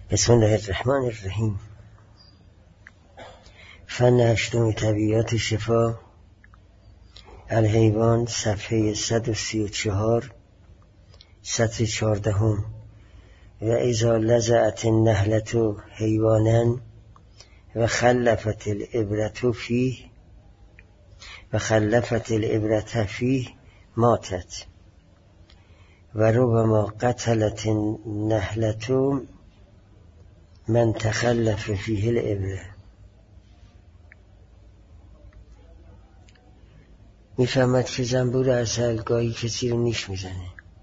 بسم الله الرحمن الرحیم. فن هشتم طبیعیات شفا الحیوان، صفحه 134، سطر 14. و اذا لزعت النحلة حیوانا و خلفت العبرة فیه ماتت و ربما قتلت النحلة من تخلف فیه العبره. میفهمد که زنبور عسل گاهی کسی رو نیش میزنه.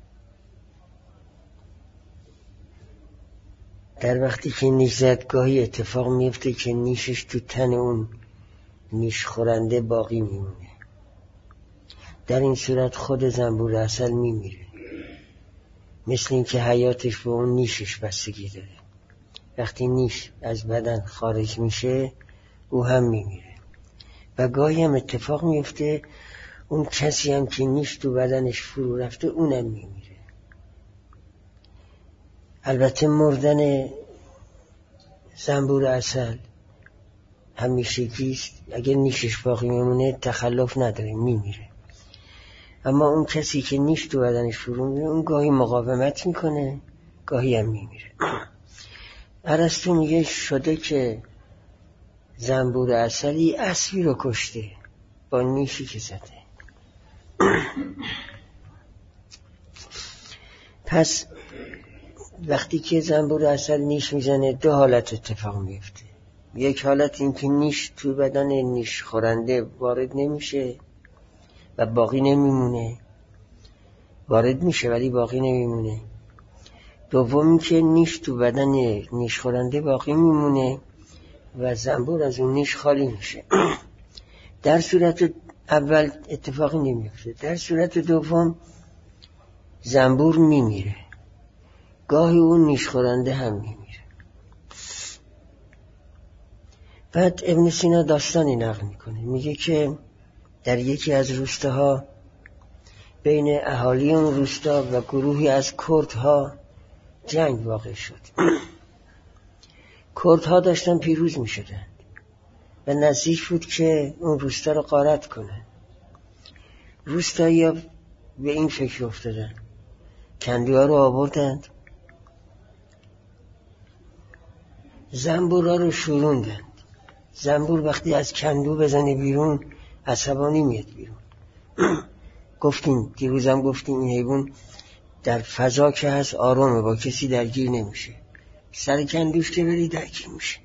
در وقتی که نیش زد گاهی اتفاق میفته که نیشش تو تن اون نیش خورنده باقی میمونه. در این صورت خود زنبور عسل میمیره، مثل این که حیاتش به اون نیشش بستگی داره. وقتی نیش از بدن خارج میشه او هم میمیره. و گاهی هم اتفاق میفته اون کسی هم که نیش تو بدنش فرو رفته اونم میمیره. البته مردن زنبور عسل همیشگیست، اگر نیشش باقی میمونه تخلف نداره، میمیره. اما اون کسی که نیش تو بدنش فرو میره اون گاهی مقاومت میکنه، گاهی هم میمیره. ارسطو میگه شده که زنبور عسلی اسبی رو کشته با نیشی که زده. پس وقتی که زنبور عسل نیش میزنه دو حالت اتفاق میفته. یک حالت این که نیش تو بدن نیش خورنده وارد نمیشه و باقی نمیمونه، وارد میشه ولی باقی نمیمونه. دوم این که نیش تو بدن نیش خورنده باقی میمونه و زنبور از اون نیش خالی میشه. در صورت اول اتفاقی نمیفته، در صورت دوم زنبور میمیره، گاهی اون نیش خورنده هم میمیره. بعد ابن سینا داستانی نقل میکنه، میگه که در یکی از روستاها بین اهالی اون روستا و گروهی از کردها جنگ واقع شد. کردها داشتن پیروز میشدن و نزدیک بود که اون روستا رو غارت کنن. روستایی‌ها به این فکر افتادن، کندوها رو آوردند، زنبورها رو شوروندند. زنبور وقتی از کندو بزنه بیرون عصبانی میاد بیرون. دیروزم گفتیم این حیوان در فضا که هست آرامه، با کسی درگیر نمیشه. سر کندوش که بری درگیر میشه.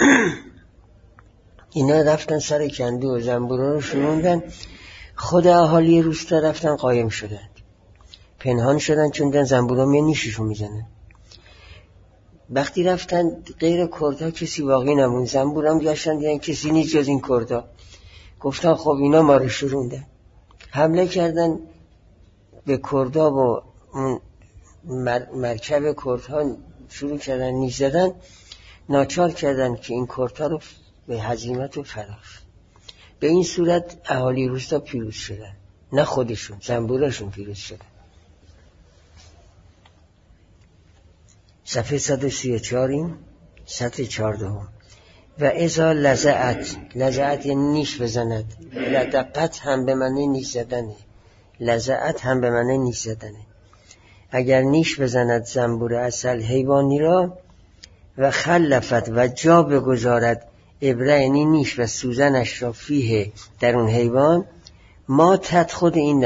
اینا رفتن سر کندو و زنبورا رو شوروندن. خود اهالی روستا رفتن قایم شدن، پنهان شدن، چون دن زنبورا میان نیششون میزنن. وقتی رفتن غیر کردها کسی باقی نمون. زنبورام گشتن دیدن کسی نیست جز این کردها. گفتن خب اینا ما رو شوروندن. حمله کردن به کردها و اون مرکب کردها شروع کردن نیش زدن. ناچار کردن که این کردها رو به هزیمت و فرار. به این صورت اهالی روستا پیروز شدن، نه خودشون، زنبوراشون پیروز شدن. صفحه 134 سطر 14. و اذا لزعت یعنی نیش بزند، لدقت هم به معنی نیش زدنه، لزعت هم به معنی نیش زدنه. اگر نیش بزند زنبور عسل حیوانی را و خلفت و جا بگذارد ابره یعنی نیش و سوزنش را فیه در اون حیوان، ماتت خود این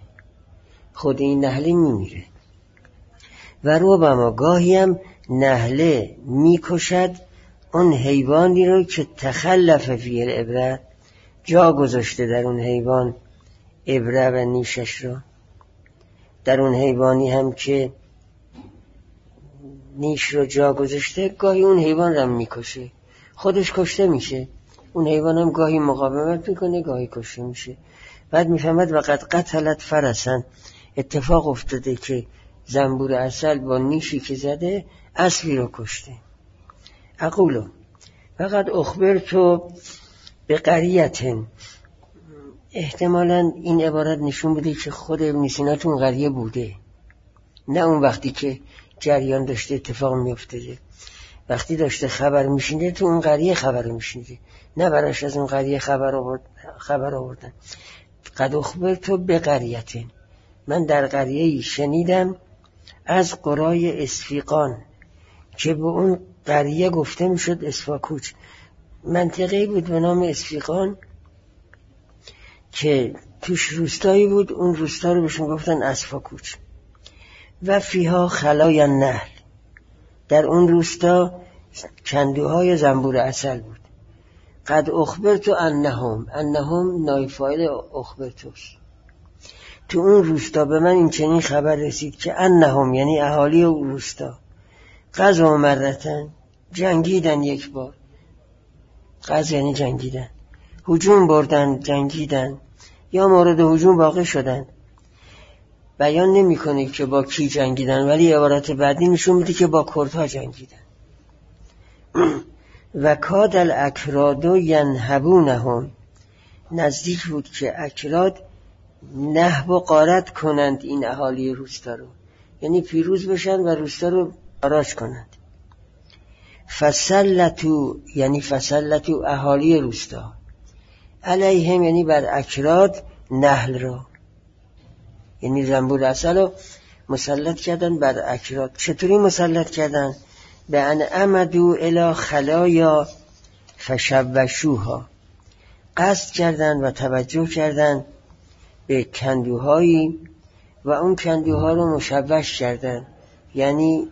نحله میمیره. و ربما گاهی هم نحله میکشد اون حیوانی رو که تخلف فیه الابره، جا گذاشته در اون حیوان ابره و نیشش را. در اون حیوانی هم که نیش رو جا گذاشته گاهی اون حیوان رو میکشه، خودش کشته میشه، اون حیوان هم گاهی مقاومت میکنه گاهی کشته میشه. بعد میفهمد وقت قتلت فرسن، اتفاق افتاده که زنبور عسل با نیشی که زده اسبی رو کشته. اقولو فقط اخبرتو به قریتن، احتمالاً این عبارت نشون بده که خود ابن سینا تو اون قریه بوده، نه اون وقتی که جریان داشته اتفاق میافتاده. وقتی داشته خبر میشنیده تو اون قریه خبر میشنیده، نه براش از اون قریه خبر آوردن. قد اخبرت بقریة، من در قریه‌ای شنیدم از قرای اسفیقان که به اون قریه گفته میشد اسفاکوچ. منطقه‌ای بود به نام اسفیقان که توش روستایی بود، اون روستا رو بهشون گفتن اسفاکوچ. و فیها خلای النحل، در اون روستا کندوهای زنبور عسل بود. قد اخبرت انهم نایب فاعل اخبرتوس. تو اون روستا به من این چنین خبر رسید که انهم یعنی اهالی اون روستا غزو مرتن، جنگیدن یک بار، غزو یعنی جنگیدن، هجوم بردن جنگیدن، یا مورد هجوم واقع شدن. بیان نمی کنه که با کی جنگیدن، ولی عبارت بعدی نشون میده که با کردها جنگیدن. و کاد الاکراد ینهبونهم، نزدیک بود که اکراد نهب و غارت کنند این اهالی روستا رو، یعنی پیروز بشن و روستا رو خراج کنند. فسلتو یعنی فسلتو اهالی روستا، علیهم یعنی بر اکراد، نحل را یعنی زنبور عسل رو مسلط کردن بر اکراد. چطوری مسلط کردن؟ به ان عمدو الی خلایا فشوشوها، قصد کردن و توجه کردن به کندوهایی و اون کندوها رو مشوش کردن، یعنی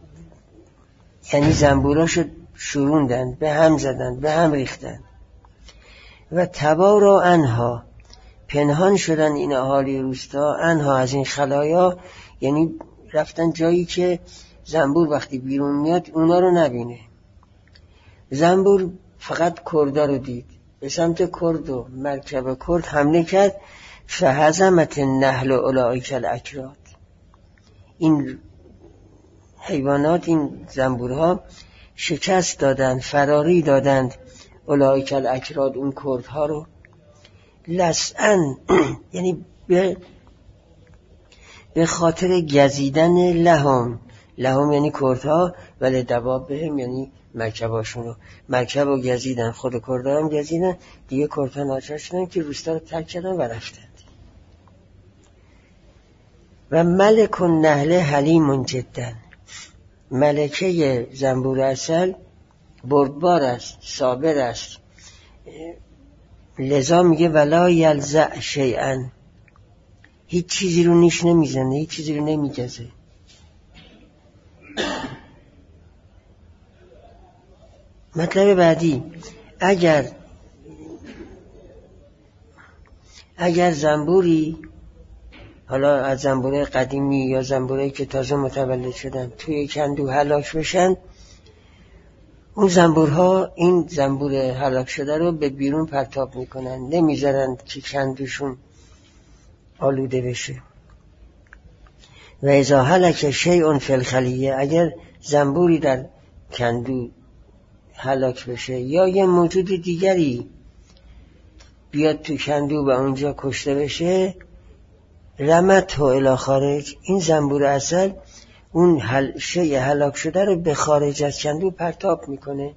زنبوراشو شوروندن، به هم زدن، به هم ریختن. و تبارا انها، پنهان شدن این اهالی روستا، انها از این خلایا، یعنی رفتن جایی که زنبور وقتی بیرون میاد اونا رو نبینه. زنبور فقط کردا رو دید، به سمت کرد و مرکب کرد حمله کرد. فهزمت النحل اولئک الاکراد، این حیوانات، این زنبورها شکست دادند، فراری دادند اولئک الاکراد، اون کردها رو. لسعن یعنی به خاطر گزیدن لهم یعنی کردها، ولی دوابهم یعنی مرکباشون رو، مرکب رو گزیدن، خود کردها هم گزیدن، دیگه کردها ناچار شدن که روستا رو ترک کردن و رفتند. و ملک النحل حلیم جدا، ملکه زنبور عسل بردبار است، صابر است، لذا میگه ولا یلزع شیئا، هیچ چیزی رو نیش نمیزنه، هیچ چیزی رو نمیگزه. مطلب بعدی، اگر زنبوری، حالا از زنبوره قدیمی یا زنبوره که تازه متولد شدن، توی کندو هلاک بشن، اون زنبورها این زنبور هلاک شده رو به بیرون پرتاب میکنن، نمیذارن که کندوشون آلوده بشه. و اذا هلک شیء فی الخلیه، اگر زنبوری در کندو هلاک بشه یا یه موجود دیگری بیاد تو کندو و اونجا کشته بشه، رمته الی خارج، این زنبور عسل اون شیء هلاک شده رو به خارج از کندو پرتاب میکنه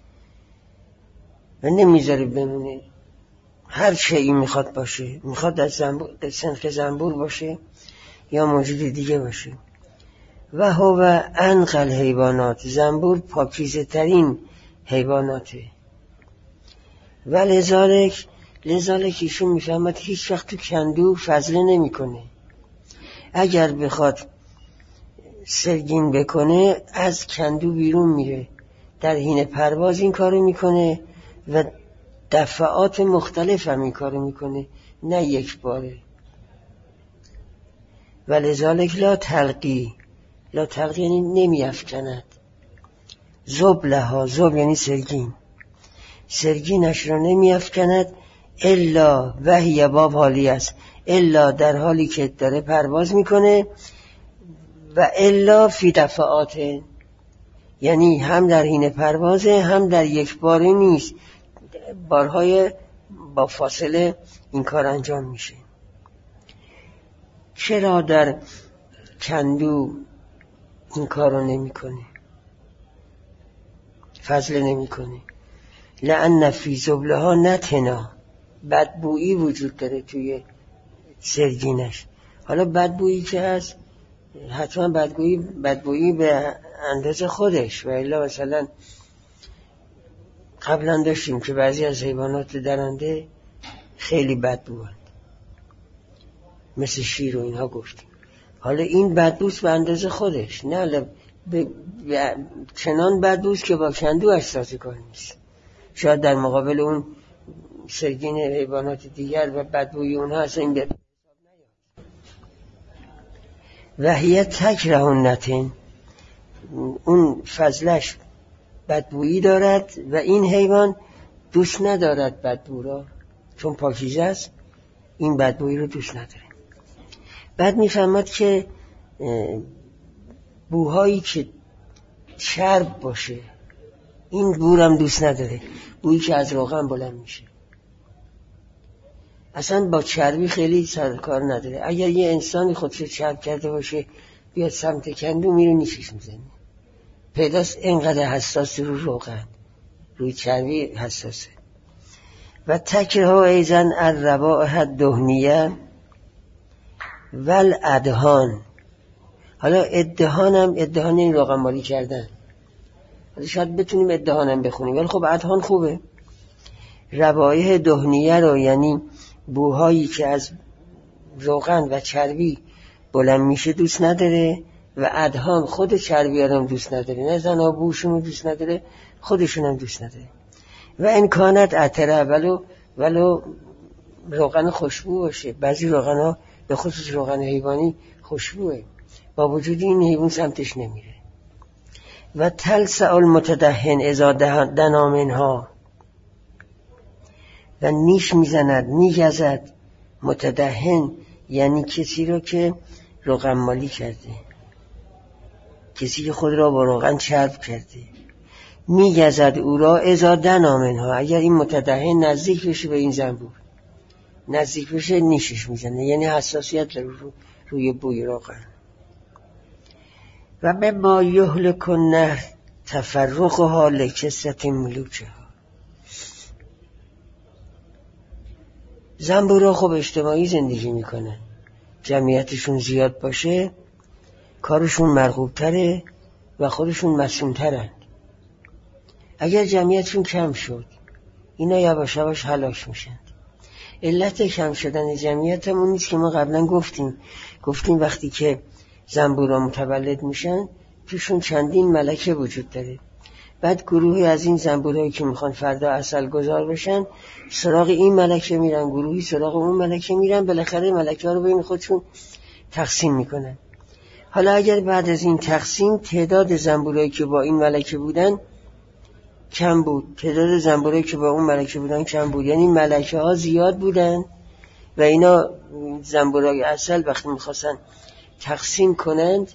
و نمیذاره بمونه. هر شیئی میخواد باشه، میخواد از سنخ زنبور باشه یا موجود دیگه باشه. و هو انقى الحیوانات، زنبور پاکیزه ترین حیواناته. و لذالک ایشون میفهمد هیچ وقت تو کندو فضله نمیکنه. اگر بخواد سرگین بکنه از کندو بیرون میره، در حین پرواز این کارو میکنه و دفعات مختلف هم این کارو میکنه، نه یک باره. و لذالک لا تلقی یعنی نمی افکند، زب یعنی سرگینش را نمی افکند، الا وحی باب حالی است، الا در حالی که داره پرواز میکنه، و الا فی دفعات، یعنی هم در حین پروازه هم در یک باره نیست، بارهای با فاصله این کار انجام میشه. چرا در کندو این کار رو نمی کنه؟ فضله نمی کنه. لأن فی زبلها نتنا، بدبویی وجود داره توی سرگینش. حالا بدبویی که هست حتما بدبویی به اندازه خودش، و الا مثلا قبلا داشتیم که بعضی از حیوانات درنده خیلی بدبوند، مثل شیر و اینها گفتیم. حالا این بدبوست به اندازه خودش، نه چنان بدبوست که با کندوش سازگار نیست. شاید در مقابل اون سرگین حیوانات دیگر و بدبوی اونها اصلا این به وحیه تکره النتن، اون فضلش بدبویی دارد و این حیوان دوست ندارد بدبو را، چون پاکیزه است این بدبویی رو دوست نداره. بعد میفهمد که بوهایی که چرب باشه این بورم دوست نداره، بویی که از روغن بلند میشه اصلا با چربی خیلی سرکار نداره. اگر یه انسانی خودشو چرب کرده باشه بیاد سمت کندو میره نیشش میزنه، پیداست اینقدر حساس رو روغن، روی چربی حساسه. و تکره ایزن الروائح الدهنیه والادهان. حالا ادهان این روغن مالی کردن، حالا شاید بتونیم ادهانم بخونیم، ولی خب ادهان خوبه. روائح دهنیه رو یعنی بوهایی که از روغن و چربی بلند میشه دوست نداره، و ادهان خود چربی هم دوست نداره، نه زنها بوشون رو دوست نداره، خودشون هم دوست نداره. و امکانت عطره، ولو روغن خوشبو باشه. بعضی روغن ها به خصوص روغن حیوانی خوشبوه، با وجود این حیوان سمتش نمیره. و تلسع المتدهن اذا دنا منها، و نیش میزند میگزد متدهن یعنی کسی رو که روغن مالی کرده، کسی که خود را با روغن چرب کرده، میگزد او را اذا دنا منها، اگر این متدهن نزدیک بشه به این زنبور، نزدیک بشه نیشش میزنه، یعنی حساسیت داره روی بوی روغن. و مما یهلک النهر تفرقها لکثرت ملوکها. زنبورها خب اجتماعی زندگی میکنن، جمعیتشون زیاد باشه کارشون مرغوب تره و خودشون مسئول ترند. اگر جمعیتشون کم شد اینا یواش یواش هلاک میشن. علت کم شدن جمعیت همون نیست که ما قبلا گفتیم وقتی که زنبورها متولد میشن توشون چندین ملکه وجود داره. بعد گروهی از این زنبورهایی که میخوان فردا عسل گذار بشن سراغ این ملکه میرن، گروهی سراغ اون ملکه میرن، بالاخره ملکه ها رو بین خودشون تقسیم میکنن. حالا اگر بعد از این تقسیم تعداد زنبورهایی که با این ملکه بودن کم بود، تعداد زنبورهایی که با اون ملکه بودن کم بود، یعنی ملکه ها زیاد بودن و اینا زنبورهای عسل وقتی میخواستن تقسیم کنن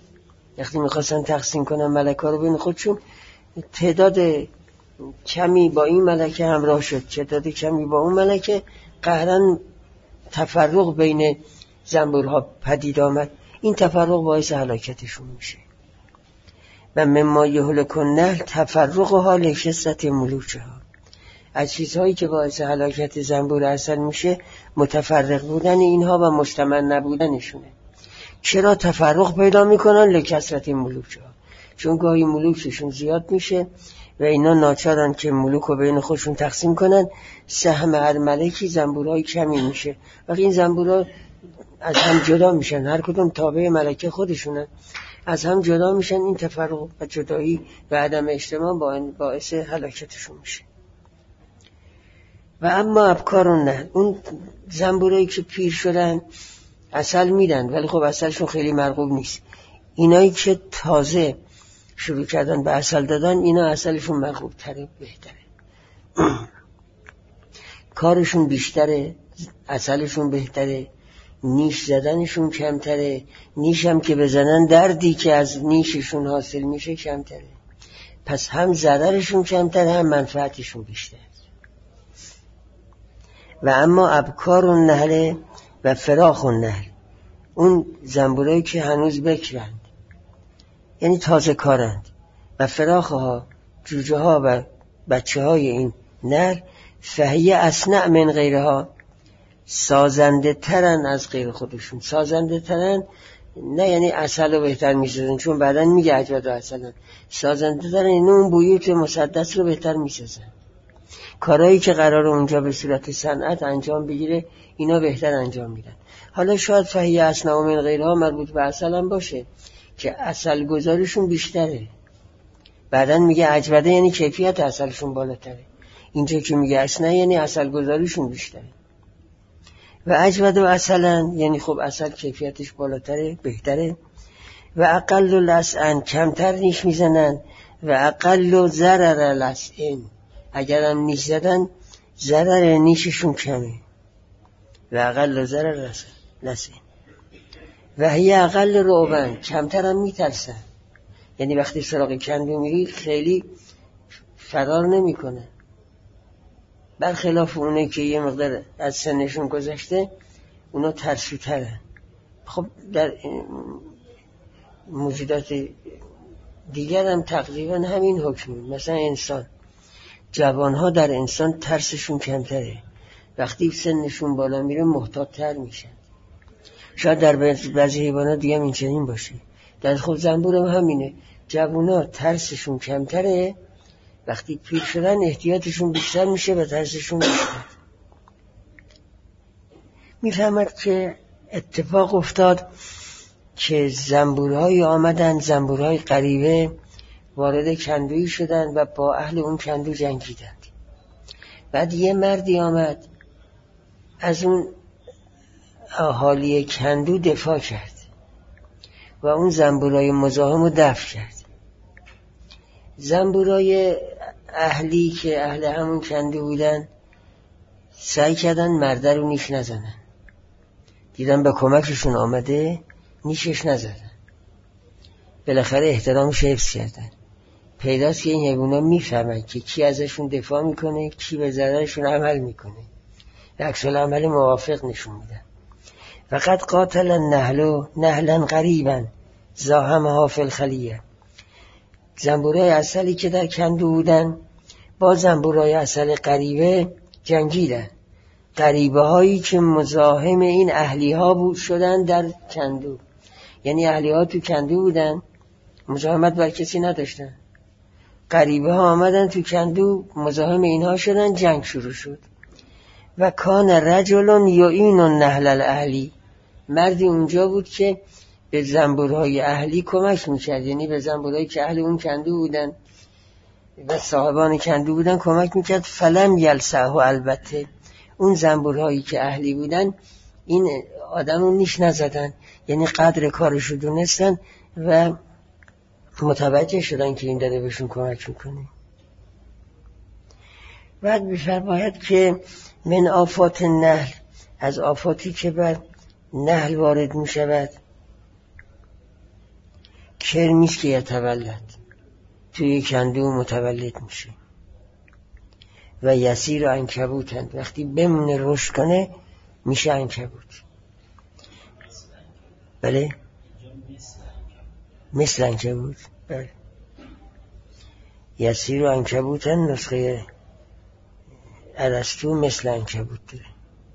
ملکه ها رو بین خودشون، تعداد کمی با این ملکه همراه شد، تعداد کمی با اون ملکه، قهرن تفرق بین زنبورها پدید آمد. این تفرق باعث هلاکتشون میشه. و مما یهلک النهر تفرقها لکثرت ملوکها، از چیزهایی که باعث هلاکت زنبور عسل میشه متفرق بودن اینها و مجتمع نبودنشونه. چرا تفرق پیدا میکنن؟ لکثرت ملوکها، چون گاهی ملوکشون زیاد میشه و اینا ناچارن که ملوک رو بین خودشون تقسیم کنن، سهم هر ملکی زنبورهای کمی میشه و این زنبورها از هم جدا میشن، هر کدوم تابع ملکه خودشونن، از هم جدا میشن. این تفرق و جدایی و عدم اجتماع باعث هلاکتشون میشه. و اما ابکار النهر، اون زنبورایی که پیر شدن عسل میدن ولی خب عسلشون خیلی مرغوب نیست، اینایی که تازه شروع کردن به عسل دادن اینا عسلشون مرغوب تره، بهتره، کارشون بیشتره، عسلشون بهتره، نیش زدنشون کمتره، نیش هم که بزنن دردی که از نیششون حاصل میشه کمتره، پس هم ضررشون کمتره هم منفعتشون بیشتره. و اما ابکار النهر و فراخ النهر، اون زنبورایی که هنوز بکرند یعنی تازه کارند، و فراخها جوجه ها و بچه های این نر فهی اصنع من غیرها، سازنده ترن از غیر خودشون. سازنده ترن نه یعنی عسل رو بهتر میسازن، چون بعدن میگه عجبت و عسلن. سازنده ترن یعنی اون بیوت مسدس رو بهتر میسازن. کارهایی که قراره اونجا به صورت صنعت انجام بگیره اینا بهتر انجام میدن. حالا شاید فهی اصنع من غیرها مربوط به عسل هم باشه که عسل گذارشون بیشتره. بعدن میگه عجبده یعنی کیفیت عسلشون بالاتره. اینجا که میگه اصنع یعنی عسل گذاریشون بیشتره. و اجود و عسلن یعنی خب عسل کیفیتش بالاتره، بهتره. و اقل لسعن کمتر نیش میزنن. و اقل ضرر لسعن اگرم نیش زدن ضرر نیششون کمه. و اقل ضرر لسعن و هی اقل رعبن کمتر هم میترسن. یعنی وقتی سراغ کندو میری خیلی فرار نمی کنه، برخلاف اونه که یه مقدار از سنشون گذشته اونا ترسوترن. خب در موجودات دیگر هم تقریبا همین حکمه. مثلا انسان، جوانها در انسان ترسشون کمتره، وقتی سنشون بالا میره محتاط‌تر میشن. شاید در بعضی حیوانات دیگه هم این چنین باشه. در خود زنبور هم همینه، جوانها ترسشون کمتره، وقتی پیر شدن احتیاطشون بیشتر میشه و ترسشون بیشتر. میفهمد که اتفاق افتاد که زنبورهایی آمدن، زنبورهای غریبه وارد کندویی شدن و با اهل اون کندو جنگیدند. بعد یه مردی آمد از اون اهالی کندو دفاع کرد و اون زنبورهای مزاحم رو دفع کرد. زنبورهای اهلی که اهل همون کندو بودن سعی کردن مرده رو نیش نزنن. دیدن به کمکشون آمده نیشش نزدن. بالاخره احترامش حفظ کردن. پیداست که این حیونا میفهمن که کی ازشون دفاع میکنه، کی به ضررشون عمل میکنه، عکس العمل موافق نشون میدن. فقط قاتل النحل نحلا قریبا زاحمها فی الخلیه. زنبورای عسلی که در کندو بودن با زنبورای عسل غریبه جنگیدن. غریبه هایی که مزاحم این اهلی ها شدن در کندو، یعنی اهلی ها تو کندو بودن مزاحمت بر کسی نداشتن، غریبه ها آمدن تو کندو مزاحم اینها شدن، جنگ شروع شد. و کان رجل یعین النحل الاهلی، مردی اونجا بود که به زنبورهای اهلی کمک میکرد، یعنی به زنبورهایی که اهل اون کندو بودن و صاحبان کندو بودن کمک میکرد. فلم یلسعه، البته اون زنبورهایی که اهلی بودن این آدم رو نیش نزدن، یعنی قدر کارشو دونستن و متوجه شدن که این داره بهشون کمک میکنه. بعد می‌فرماید که من آفات النحل، از آفاتی که بر نحل وارد میشود، کرمیست که یتولد، توی کندو متولد میشه. و یسیر عنکبوتند، وقتی بمونه رشد کنه میشه عنکبوت. بله مثل عنکبوت. بله یسیر عنکبوتند، نسخه ارسطو مثل عنکبوت داره.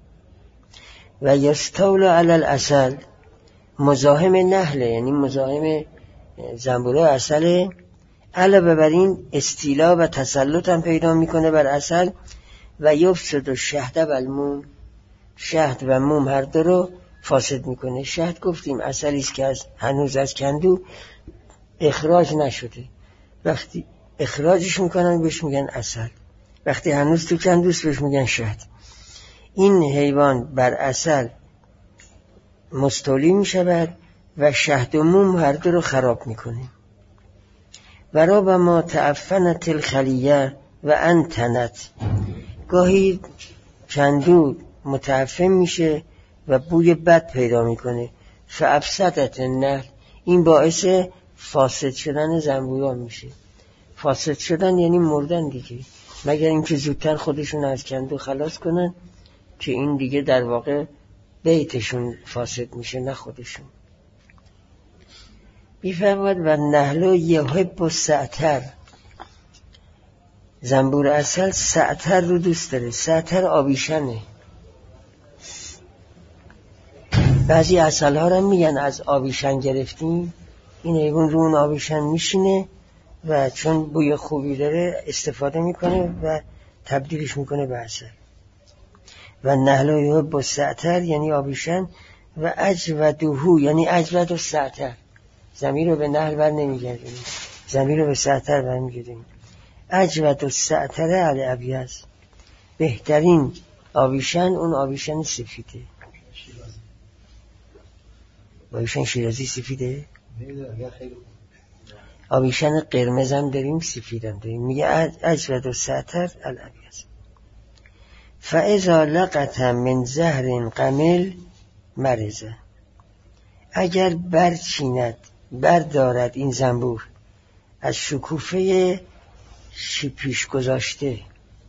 و یستول علی العسل، مزاحم نحله، یعنی مزاحم زنبوره عسل. علاوه بر این استیلا و تسلط هم پیدا میکنه بر عسل. و یفسد الشهد و الموم، شهد و موم هر دو رو فاسد میکنه. شهد گفتیم عسلی است که هنوز از کندو اخراج نشده، وقتی اخراجش میکنن بهش میگن عسل، وقتی هنوز تو کندوست بهش میگن شهد. این حیوان بر عسل مستولی میشود و شهد و موم هر دو رو خراب میکنه. و ربما تعفنت الخلیه و انتنت، گاهی کندو متعفن میشه و بوی بد پیدا میکنه. فافسدت النحل، این باعث فاسد شدن زنبورا میشه. فاسد شدن یعنی مردن دیگه، مگر اینکه زودتر خودشون از کندو خلاص کنن که این دیگه در واقع بیتشون فاسد میشه نه خودشون. بیفرماد و نحلو یحب السعتر، زنبور عسل سعتر رو دوست داره. سعتر آبیشنه. بعضی عسل ها رو میگن از آبیشن گرفتیم. این حیوان رو اون آبیشن میشینه و چون بوی خوبی داره استفاده میکنه و تبدیلش میکنه به عسل. و نحل با سعتر یعنی آبیشن و اجودهو یعنی اجود و سعتر. ضمیر رو به نحل بر نمیگردیم، ضمیر رو به سعتر بر میگردیم. اجود و سعتر الابیض، بهترین آبیشن اون آبیشن سفیده. آبیشن شیرازی سفیده؟ آبیشن قرمز هم داریم، سفید هم داریم. میگه اجود و سعتر الابیض. فاذا لقط من زهر قمل مرزه، اگر برچیند بردارد این زنبور از شکوفه شیپیش گذاشته،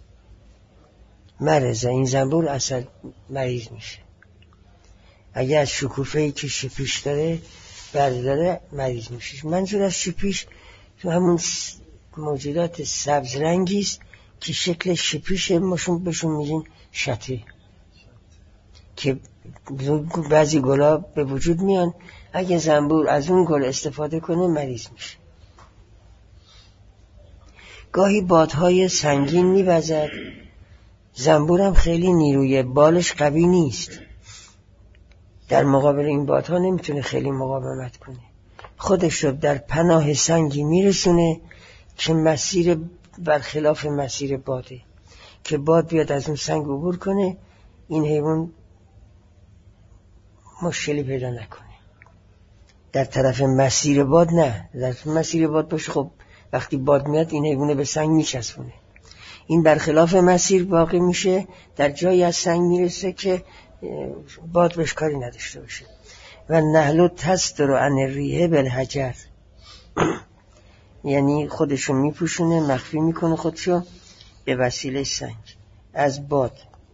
مرزه این زنبور اصلا مریض میشه. اگر از شکوفه‌ای که شیپیش داره برداره مریض میشه. منظور از شیپیش تو همون موجودات سبز رنگی است که شکل شیپیش بهشون میگین شته، که بعضی گلا به وجود میان. اگه زنبور از اون گل استفاده کنه مریض میشه. گاهی بادهای سنگین میوزد. زنبورم خیلی نیروی بالش قوی نیست، در مقابل این بادها نمیتونه خیلی مقاومت کنه. خودش رو در پناه سنگی میرسونه که مسیر برخلاف مسیر باده، که باد بیاد از اون سنگ عبور کنه این حیوان مشکلی پیدا نکنه. در طرف مسیر باد نه، در طرف مسیر باد باشه خب وقتی باد میاد این حیوان به سنگ میچسبونه. این برخلاف مسیر باقی میشه، در جایی از سنگ میرسه که باد بهش کاری نداشته باشه. و نحلو تستر عن الریح بالحجر، یعنی خودشو میپوشونه، مخفی میکنه خودشو به وسیله سنگ از باد.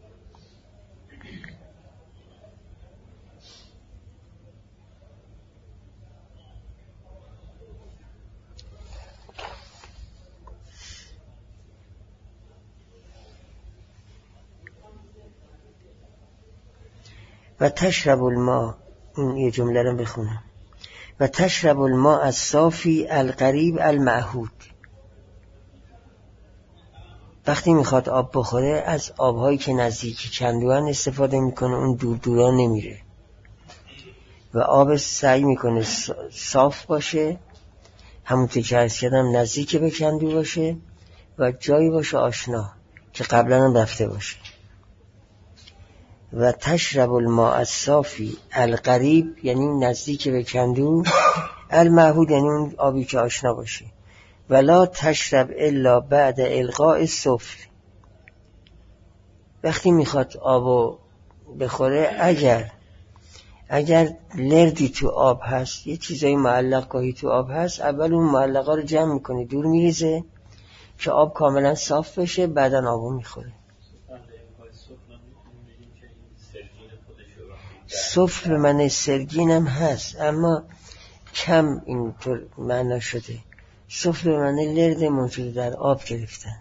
و تشرب الماء، این یه جمله رو بخونم. و تشرب الماء الصافی القریب المعهود، وقتی میخواد آب بخوره از آبهایی که نزدیک کندوان استفاده میکنه، اون دور دورا نمیره و آب سعی میکنه صاف باشه، همونطور که عرض کردم نزدیک به کندو باشه و جایی باشه آشنا که قبلا هم رفته باشه. و تشرب الماء الصافی القریب یعنی نزدیک به کندو، المعهود یعنی اون آبی که آشنا باشه. ولا تشرب الا بعد القاء السفل، وقتی میخواد آبو بخوره اگر لردی تو آب هست، یه چیزای معلق گاهی تو آب هست، اول اون معلقا رو جمع میکنه دور میریزه که آب کاملا صاف بشه، بعدن آبو میخوره. سفل به معنی سرگین هم هست اما کم اینطور معنا شده. سفل به معنی لرد موجود در آب گرفتند.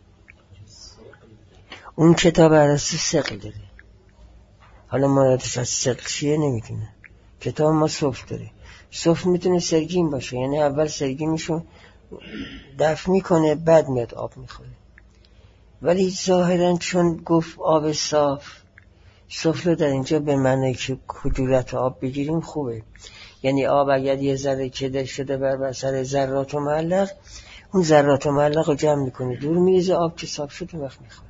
اون کتاب ارسطو ثقل داره، حالا مرادش از ثقل چیه نمیدونه. کتاب ما سفل داره. سفل میتونه سرگین باشه، یعنی اول سرگینشو دفع میکنه بعد میاد آب میخوره. ولی ظاهرا چون گفت آب صاف، سفل در اینجا به معنی که کدورت آب بگیریم خوبه. یعنی آب اگر یه ذره کدر شده بر بسر ذرات و معلق، اون ذرات و معلق رو جمع میکنه دور میریزه، آب که صاف شد اون وقت میخوره.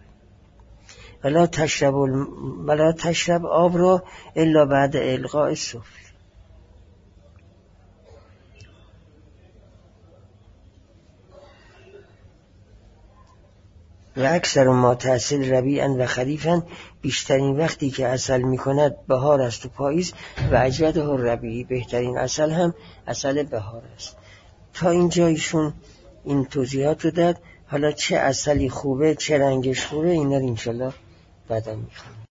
ولا تشرب آب رو الا بعد القاء السفل. و اکثر ما تحصیل ربیعا و خریفا، بیشترین وقتی که عسل میکند بهار است و پاییز. و اجوده ربیعی، بهترین عسل هم عسل بهار است. تا اینجا ایشون این توضیحات رو داد. حالا چه عسلی خوبه، چه رنگش خوبه، اینا رو انشالله بعدا میخوام.